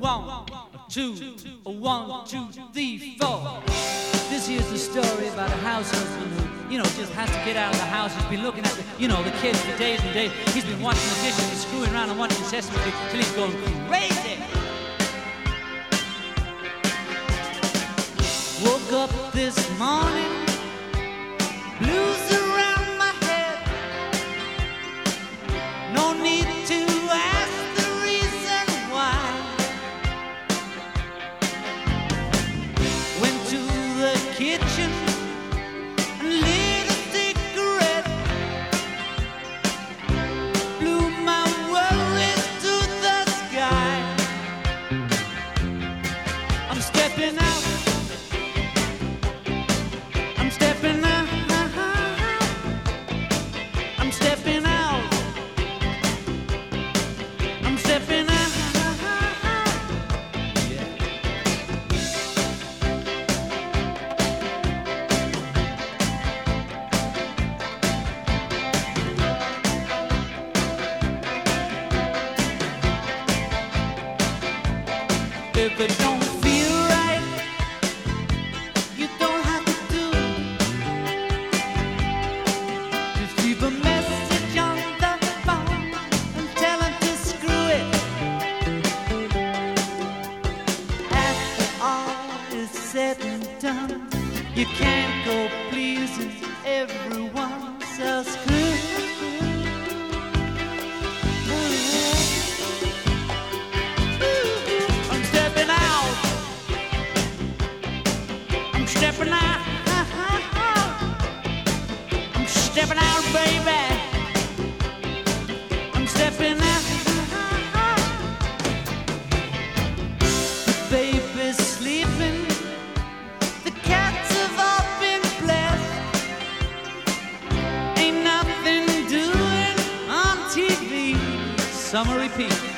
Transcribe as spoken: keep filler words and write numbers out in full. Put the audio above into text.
One, two, one, two, three, four. This here's the story about a house husband who, you know, just has to get out of the house. He's been looking at the, you know, the kids for days and days. He's been watching the dishes and screwing around and watching Sesame Street till he's going crazy. Woke up this morning, blues around my head. No need to ask the reason why. Went to the kitchen and lit a cigarette. Blew my worries to the sky. I'm stepping out. I'm stepping out. I'm stepping out. I'm stepping out. If it don't feel right, you don't have to do. Just leave a message on the phone and tell him to screw it. After all is said and done, you can't go pleasing everyone, so screw it. I'm stepping out. I'm stepping out. I'm stepping out, baby. I'm stepping out. The baby's sleeping. The cats have all been blessed. Ain't nothing doing on T V. Summer repeat.